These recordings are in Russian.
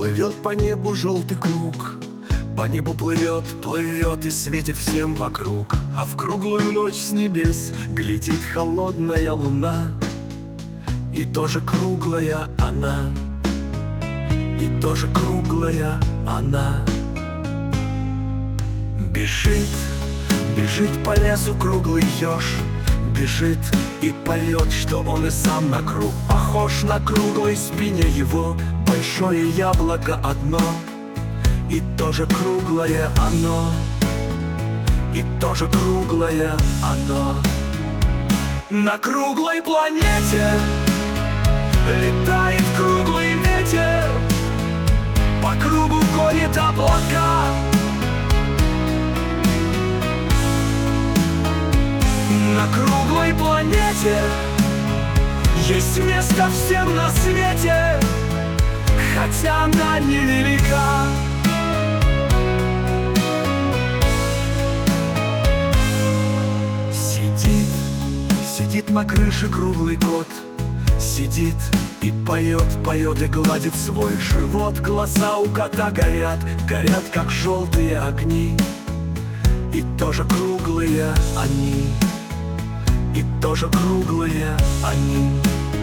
Плывет по небу желтый круг, по небу плывет, плывет и светит всем вокруг. А в круглую ночь с небес глядит холодная луна, и тоже круглая она, и тоже круглая она. Бежит, бежит по лесу круглый еж, бежит и поет, что он и сам на круг похож. На круглой спине его большое яблоко одно, и тоже круглое оно, и тоже круглое оно. На круглой планете летает круглый ветер, по кругу гонит облака. На круглой планете есть место всем на свете, хотя она невелика. Сидит, сидит на крыше круглый кот, сидит и поет, поет и гладит свой живот. Глаза у кота горят, горят как желтые огни, и тоже круглые они, и тоже круглые они.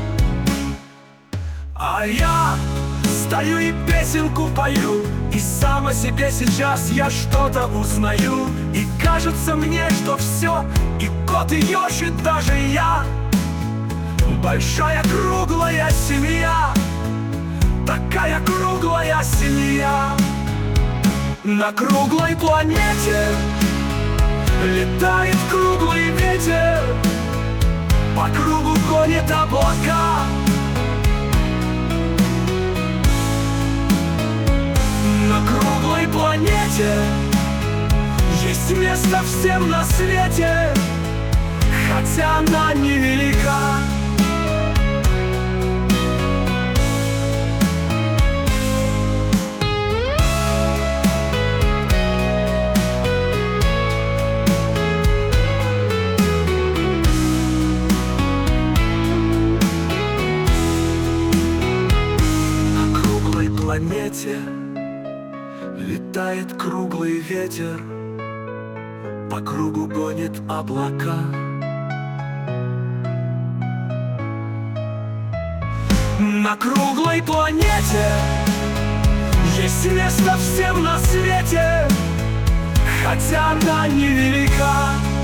А я стою и песенку пою, и сам о себе сейчас я что-то узнаю. И кажется мне, что все, и кот, и еж, и даже я, большая круглая семья, такая круглая семья. На круглой планете летает круглый ветер, по кругу гонит облака. На круглой планете есть место всем на свете, хотя она невелика. На круглой планете летает круглый ветер, по кругу гонит облака. На круглой планете есть место всем на свете, хотя она невелика.